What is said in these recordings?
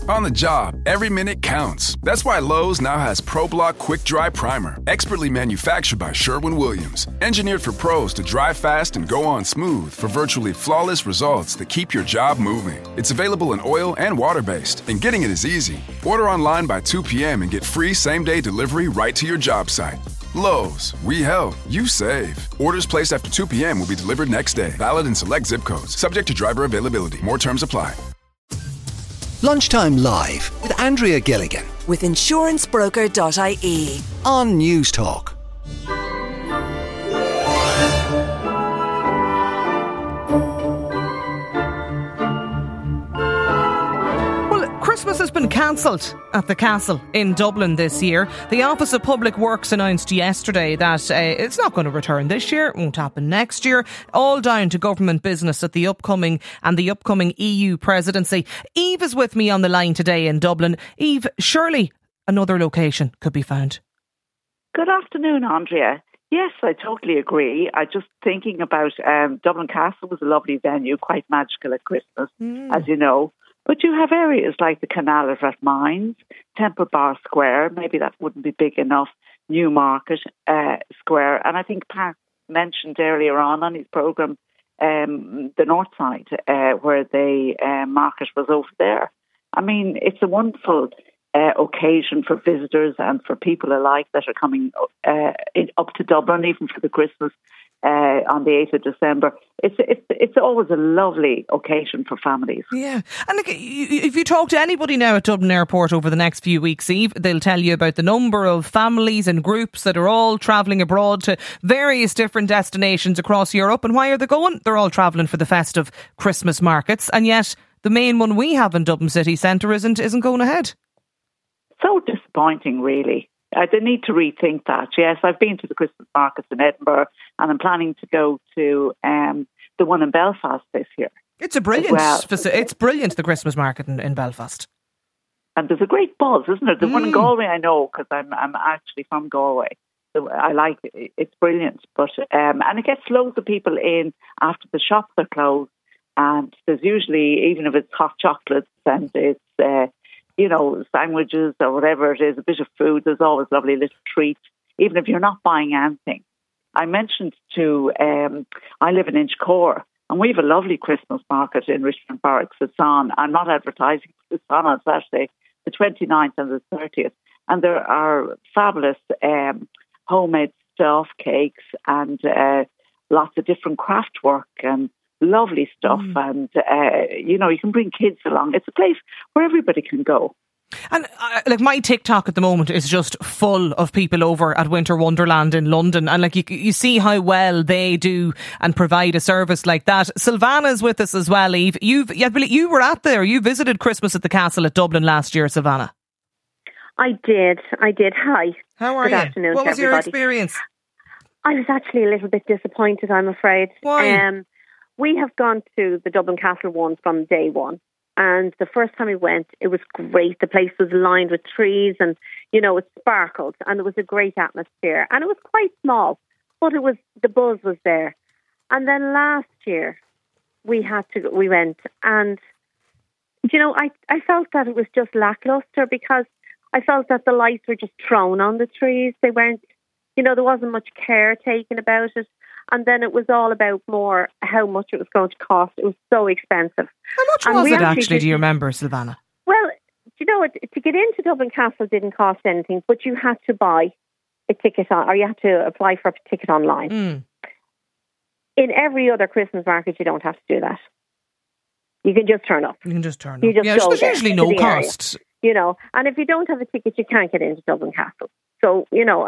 On the job, every minute counts. That's why Lowe's now has ProBlock Quick Dry Primer, expertly manufactured by Sherwin-Williams. Engineered for pros to dry fast and go on smooth for virtually flawless results that keep your job moving. It's available in oil and water-based, and getting it is easy. Order online by 2 p.m. and get free same-day delivery right to your job site. Lowe's, we help, you save. Orders placed after 2 p.m. will be delivered next day. Valid in select zip codes. Subject to driver availability. More terms apply. Lunchtime Live with Andrea Gilligan with insurancebroker.ie on News Talk. Christmas has been cancelled at the Castle in Dublin this year. The Office of Public Works announced yesterday that it's not going to return this year, it won't happen next year, all down to government business at the upcoming EU presidency. Eve is with me on the line today in Dublin. Eve, surely another location could be found. Good afternoon, Andrea. Yes, I totally agree. I just thinking about Dublin Castle was a lovely venue, quite magical at Christmas, as you know. But you have areas like the Canal at Rathmines, Temple Bar Square, maybe that wouldn't be big enough, Newmarket Square. And I think Pat mentioned earlier on his programme the North Side, where the market was over there. I mean, it's a wonderful occasion for visitors and for people alike that are coming up to Dublin, even for the Christmas on the 8th of December. It's always a lovely occasion for families. Yeah. And look, if you talk to anybody now at Dublin Airport over the next few weeks, Eve, they'll tell you about the number of families and groups that are all travelling abroad to various different destinations across Europe. And why are they going? They're all travelling for the festive Christmas markets. And yet the main one we have in Dublin city centre isn't going ahead. So disappointing, really. They need to rethink that. Yes, I've been to the Christmas markets in Edinburgh and I'm planning to go to the one in Belfast this year. It's a brilliant it's brilliant, the Christmas market in Belfast. And there's a great buzz, isn't there? The one in Galway I know because I'm actually from Galway. So I like it. It's brilliant. But and it gets loads of people in after the shops are closed. And there's usually, even if it's hot chocolates and it's sandwiches or whatever it is, a bit of food, there's always lovely little treats, even if you're not buying anything. I mentioned I live in Inchicore, and we have a lovely Christmas market in Richmond Barracks. It's on, I'm not advertising, it's on Saturday, the 29th and the 30th. And there are fabulous homemade stuff, cakes, and lots of different craft work and lovely stuff. And, you can bring kids along. It's a place where everybody can go. And my TikTok at the moment is just full of people over at Winter Wonderland in London, and you see how well they do and provide a service like that. Silvana's with us as well, Eve. You visited Christmas at the Castle at Dublin last year, Silvana. I did. Hi. How are you? Good afternoon. What was to your everybody. experience? I was actually a little bit disappointed, I'm afraid. Why? We have gone to the Dublin Castle one from day one. And the first time we went, it was great. The place was lined with trees and, it sparkled and there was a great atmosphere. And it was quite small, but the buzz was there. And then last year, we went and, I felt that it was just lackluster because I felt that the lights were just thrown on the trees. They weren't, there wasn't much care taken about it. And then it was all about more how much it was going to cost. It was so expensive. How much was it actually, do you remember, Silvana? Well, to get into Dublin Castle didn't cost anything, but you had to buy a ticket or you had to apply for a ticket online. In every other Christmas market, you don't have to do that. You can just turn up. There's usually no cost. Area, and if you don't have a ticket, you can't get into Dublin Castle. So,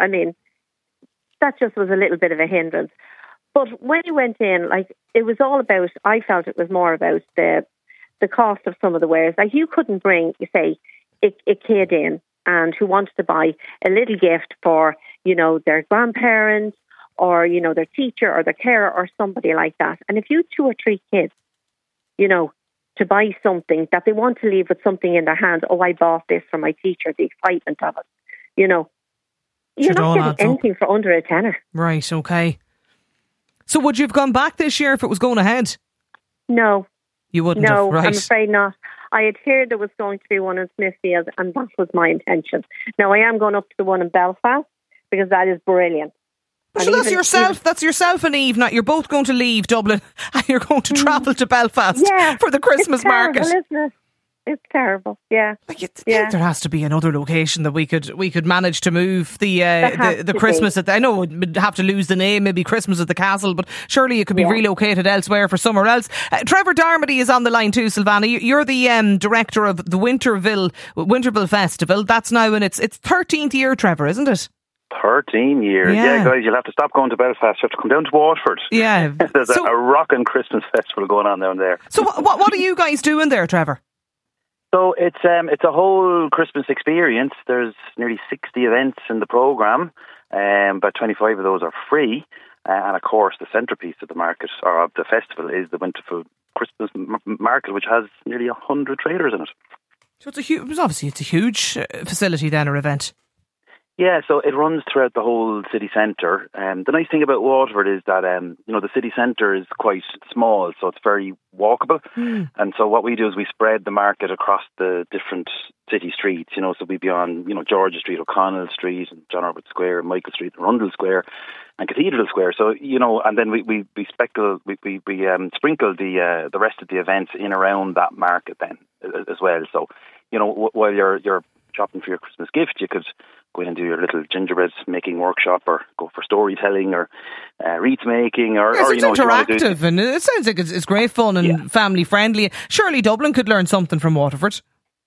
that just was a little bit of a hindrance. But when you went in, it was all about, I felt it was more about the cost of some of the wares. You couldn't bring, say, a kid in and who wanted to buy a little gift for, their grandparents or, their teacher or their carer or somebody like that. And if you 2 or 3 kids, to buy something that they want to leave with something in their hand, I bought this for my teacher, the excitement of it, you're not getting anything for under a tenner. Right, okay. So would you have gone back this year if it was going ahead? No. You wouldn't have, right? I'm afraid not. I had heard there was going to be one in Smithfield, and that was my intention. Now, I am going up to the one in Belfast, because that is brilliant. So that's yourself and Eve. You're both going to leave Dublin and you're going to travel to Belfast for the Christmas market. Isn't it? It's terrible. Yeah. There has to be another location that we could manage to move the Christmas at. I know we'd have to lose the name, maybe Christmas at the Castle, but surely it could be relocated elsewhere for somewhere else. Trevor Darmody is on the line too, Silvana. You're the director of the Winterville Festival. That's now in its 13th year, Trevor, isn't it? 13 years. Yeah, guys, you'll have to stop going to Belfast. You have to come down to Waterford. Yeah. There's a rocking Christmas festival going on down there. So what are you guys doing there, Trevor? So it's a whole Christmas experience. There's nearly 60 events in the programme, but 25 of those are free. And of course, the centrepiece of the market, or of the festival, is the Winterville Christmas market, which has nearly 100 traders in it. So it's a huge facility then, or event. Yeah, so it runs throughout the whole city centre. The nice thing about Waterford is that, the city centre is quite small, so it's very walkable. And so what we do is we spread the market across the different city streets, so we'd be on, Georgia Street, O'Connell Street, and John Robert Square, Michael Street, and Rundle Square, and Cathedral Square. So, and then we sprinkle the rest of the events in around that market then as well. So, while you're shopping for your Christmas gift, you could go in and do your little gingerbread making workshop, or go for storytelling, or wreath making, or it's interactive, and it sounds like it's great fun and family friendly. Surely Dublin could learn something from Waterford.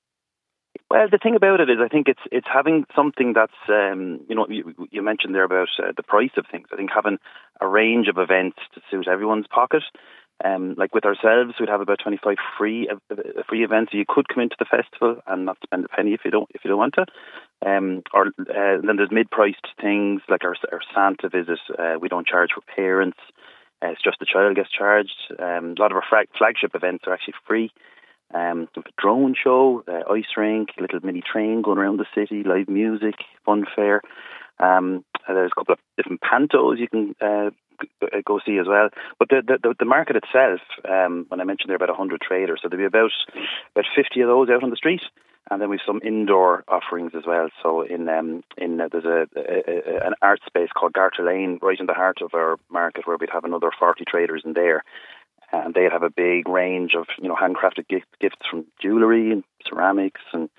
Well, the thing about it is, I think it's having something that's, you mentioned there about the price of things. I think having a range of events to suit everyone's pocket. Like with ourselves, we'd have about 25 free events. So you could come into the festival and not spend a penny if you don't want to. Then there's mid-priced things like our Santa visit. We don't charge for parents. It's just the child gets charged. A lot of our flagship events are actually free. A drone show, ice rink, a little mini train going around the city, live music, fun fair. There's a couple of different pantos you can go see as well. But the market itself, when I mentioned there about 100 traders, so there'll be about 50 of those out on the street, and then we've some indoor offerings as well. So there's an art space called Garter Lane right in the heart of our market, where we'd have another 40 traders in there. And they'd have a big range of, handcrafted gifts from jewellery and ceramics and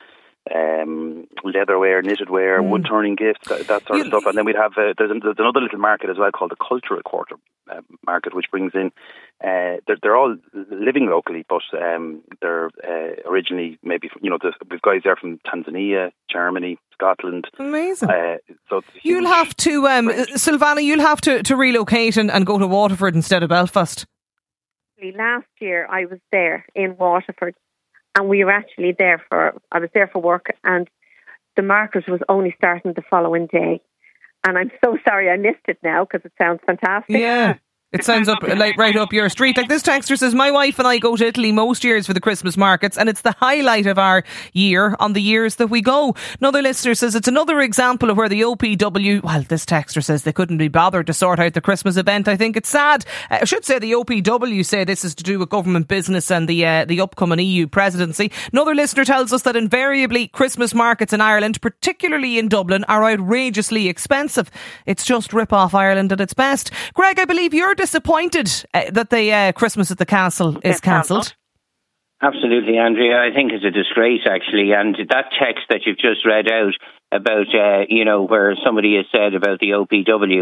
leatherware, knitted wear, wood turning gifts, that sort of stuff. And then we'd have there's another little market as well called the Cultural Quarter market, which brings in they're all living locally, but they're originally maybe we've guys there from Tanzania, Germany, Scotland. Amazing. So you'll have to Silvana, you'll have to relocate and go to Waterford instead of Belfast. Last year I was there in Waterford, and we were actually I was there for work, and the market was only starting the following day. And I'm so sorry I missed it now, because it sounds fantastic. Yeah. It sounds right up your street. Like this texter says, my wife and I go to Italy most years for the Christmas markets, and it's the highlight of our year on the years that we go. Another listener says it's another example of where the OPW, well, this texter says they couldn't be bothered to sort out the Christmas event. I think it's sad. I should say the OPW say this is to do with government business and the upcoming EU presidency. Another listener tells us that invariably Christmas markets in Ireland, particularly in Dublin, are outrageously expensive. It's just rip off Ireland at its best. Greg, I believe you're disappointed that the Christmas at the Castle is cancelled. Absolutely, Andrea. I think it's a disgrace, actually. And that text that you've just read out about, where somebody has said about the OPW,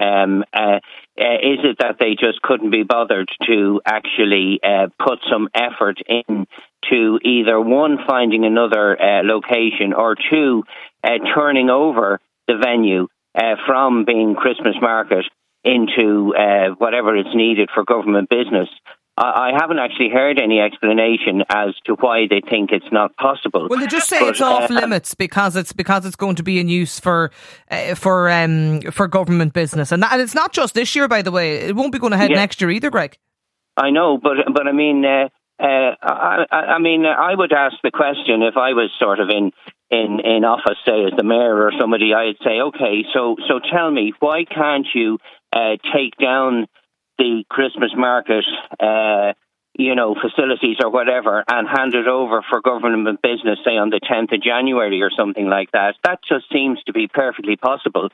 is it that they just couldn't be bothered to actually put some effort in to either, one, finding another location, or two, turning over the venue from being Christmas market into whatever is needed for government business? I haven't actually heard any explanation as to why they think it's not possible. Well, they just say it's off limits because it's going to be in use for government business, and it's not just this year, by the way. It won't be going ahead next year either, Greg. I know, but I mean, I would ask the question if I was sort of in office, say as the mayor or somebody. I'd say, okay, so tell me, why can't you take down the Christmas market facilities or whatever and hand it over for government business, say on the 10th of January or something like that. That just seems to be perfectly possible.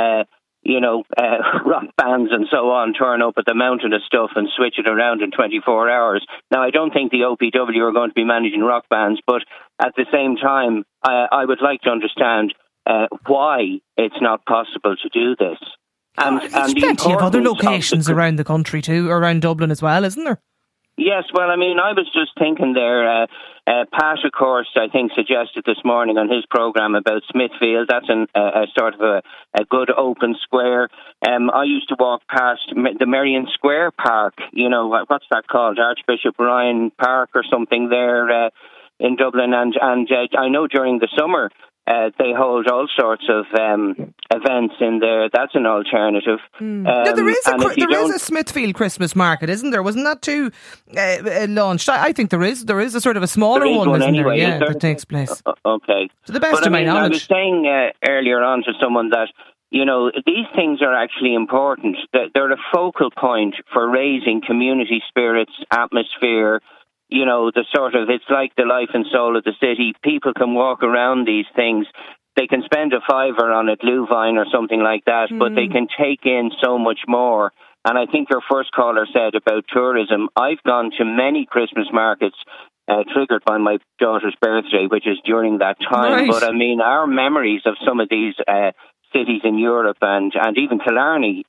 Rock bands and so on turn up at the mountain of stuff and switch it around in 24 hours. Now, I don't think the OPW are going to be managing rock bands, but at the same time, I would like to understand why it's not possible to do this. There's plenty of other locations around the country too, around Dublin as well, isn't there? Yes, well, I was just thinking there, Pat, of course, I think suggested this morning on his programme about Smithfield. That's a sort of a good open square. I used to walk past the Merrion Square Park, what's that called? Archbishop Ryan Park or something there in Dublin. And I know during the summer, they hold all sorts of events in there. That's an alternative. There is a Smithfield Christmas market, isn't there? Wasn't that too launched? I think there is. There is a sort of a smaller one anyway, there? Yeah, that takes place. Okay. To the best of my knowledge. I was saying earlier on to someone that, these things are actually important. They're a focal point for raising community spirits, atmosphere, it's like the life and soul of the city. People can walk around these things. They can spend a $5 on a Glühwein or something like that, but they can take in so much more. And I think your first caller said about tourism. I've gone to many Christmas markets triggered by my daughter's birthday, which is during that time. Right. But our memories of some of these cities in Europe and even Killarney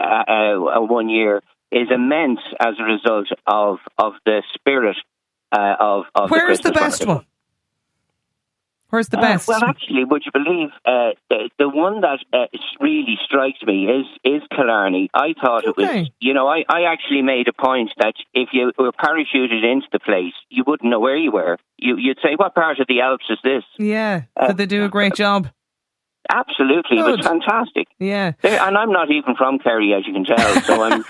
one year is immense as a result of the spirit of Where's the best one? Where's the best? Well, actually, would you believe the one that really strikes me is Killarney. I thought it was, I actually made a point that if you were parachuted into the place, you wouldn't know where you were. You'd say, what part of the Alps is this? Yeah, did they do a great job? Absolutely, Good. It was fantastic. Yeah, and I'm not even from Kerry, as you can tell. So I'm.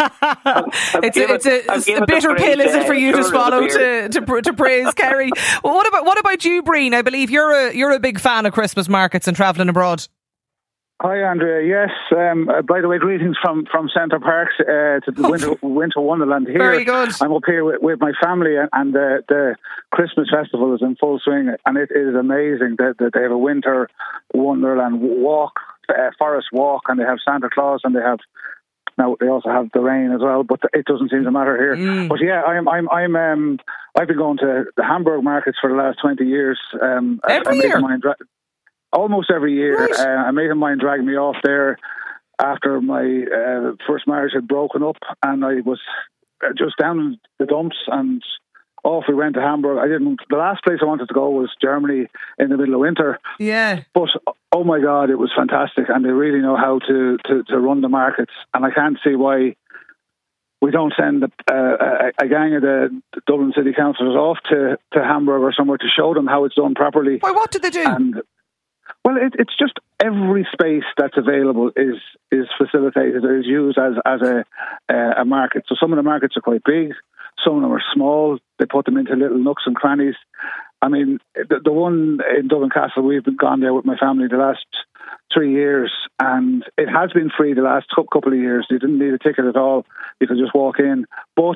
It's a bitter pill, is it, for you to swallow to praise Kerry? Well, what about you, Breen? I believe you're a big fan of Christmas markets and travelling abroad. Hi, Andrea. Yes. By the way, greetings from Centre Parks to the Winter Wonderland here. Very good. I'm up here with my family, and the Christmas festival is in full swing, and it is amazing that they have a Winter Wonderland walk, forest walk, and they have Santa Claus, and they also have the rain as well, but it doesn't seem to matter here. But yeah, I've been going to the Hamburg markets for the last 20 years. Every year. Almost every year. Right. A mate of mine dragged me off there after my first marriage had broken up, and I was just down in the dumps, and off we went to Hamburg. The last place I wanted to go was Germany in the middle of winter. Yeah. But oh my God, it was fantastic, and they really know how to run the markets, and I can't see why we don't send a gang of the Dublin City Councillors off to Hamburg or somewhere to show them how it's done properly. Why, what did they do? Well, it's just every space that's available is facilitated, is used as a market. So some of the markets are quite big, some of them are small. They put them into little nooks and crannies. I mean, the one in Dublin Castle, we've gone there with my family the last 3 years, and it has been free the last couple of years. You didn't need a ticket at all. You could just walk in. But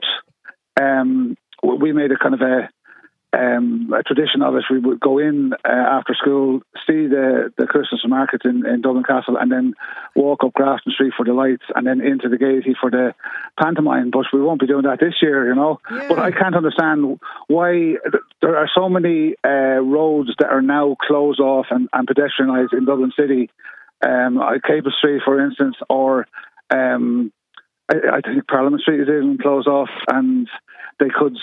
we made a kind of a tradition of it. We would go in after school, see the Christmas market in Dublin Castle, and then walk up Grafton Street for the lights, and then into the Gaiety for the pantomime. But we won't be doing that this year, Yeah. But I can't understand why there are so many roads that are now closed off and pedestrianised in Dublin City. Capel Street, for instance, or I think Parliament Street is even closed off, and they could...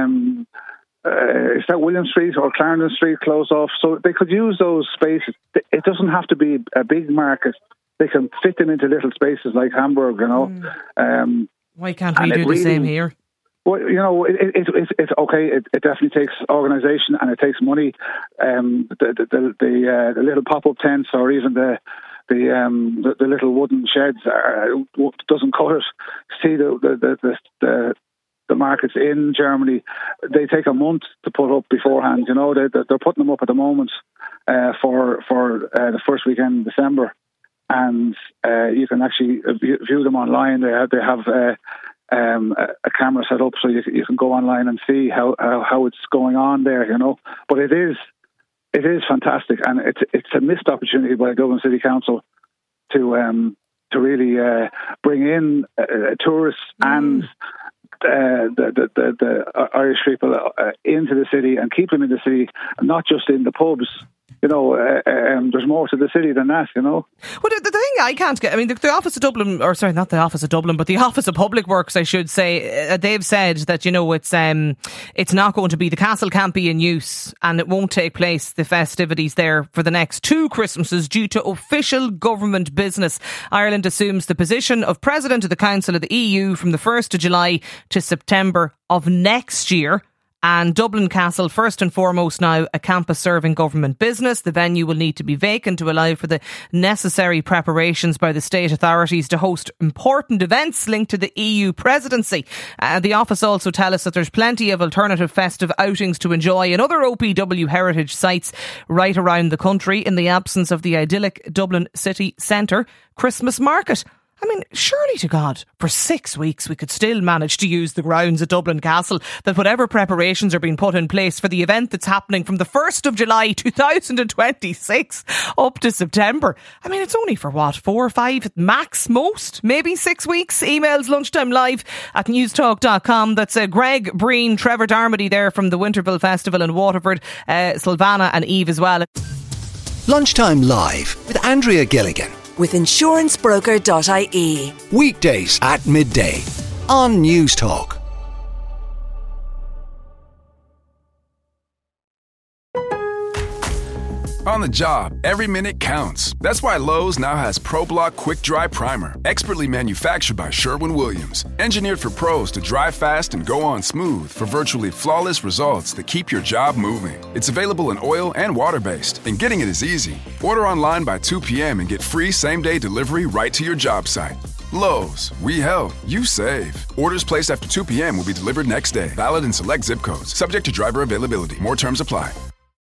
is that William Street or Clarendon Street closed off? So they could use those spaces. It doesn't have to be a big market. They can fit them into little spaces like Hamburg, Why can't we do the same here? Well, it's okay. It definitely takes organisation and it takes money. The little pop-up tents or even the little wooden sheds doesn't cut it. See the markets in Germany, they take a month to put up beforehand. They're putting them up at the moment for the first weekend in December, and you can actually view them online. They have a camera set up so you can go online and see how it's going on there, you know. But it is fantastic, and it's a missed opportunity by Dublin City Council to really bring in tourists and the Irish people into the city and keep them in the city, not just in the pubs. You know, there's more to the city than that, you know. Well, the thing I can't get, I mean, the Office of Dublin, or sorry, not the Office of Dublin, but the Office of Public Works, I should say, they've said that, you know, it's not going to be, the castle can't be in use, and it won't take place, the festivities there, for the next 2 Christmases due to official government business. Ireland assumes the position of President of the Council of the EU from the 1st of July to September of next year. And Dublin Castle, first and foremost now, a campus serving government business. The venue will need to be vacant to allow for the necessary preparations by the state authorities to host important events linked to the EU presidency. The office also tell us that there's plenty of alternative festive outings to enjoy in other OPW heritage sites right around the country in the absence of the idyllic Dublin city centre Christmas market. I mean, surely to God, for 6 weeks we could still manage to use the grounds at Dublin Castle, that whatever preparations are being put in place for the event that's happening from the 1st of July 2026 up to September. I mean, it's only for what, 4 or 5 max, most, maybe 6 weeks. Emails lunchtimelive@newstalk.com. That's Greg Breen, Trevor Darmody there from the Winterville Festival in Waterford, Silvana and Eve as well. Lunchtime Live with Andrea Gilligan. With insurancebroker.ie. Weekdays at midday on Newstalk. On the job, every minute counts. That's why Lowe's now has ProBlock Quick Dry Primer, expertly manufactured by Sherwin-Williams. Engineered for pros to dry fast and go on smooth for virtually flawless results that keep your job moving. It's available in oil and water-based, and getting it is easy. Order online by 2 p.m. and get free same-day delivery right to your job site. Lowe's, we help, you save. Orders placed after 2 p.m. will be delivered next day. Valid in select zip codes. Subject to driver availability. More terms apply.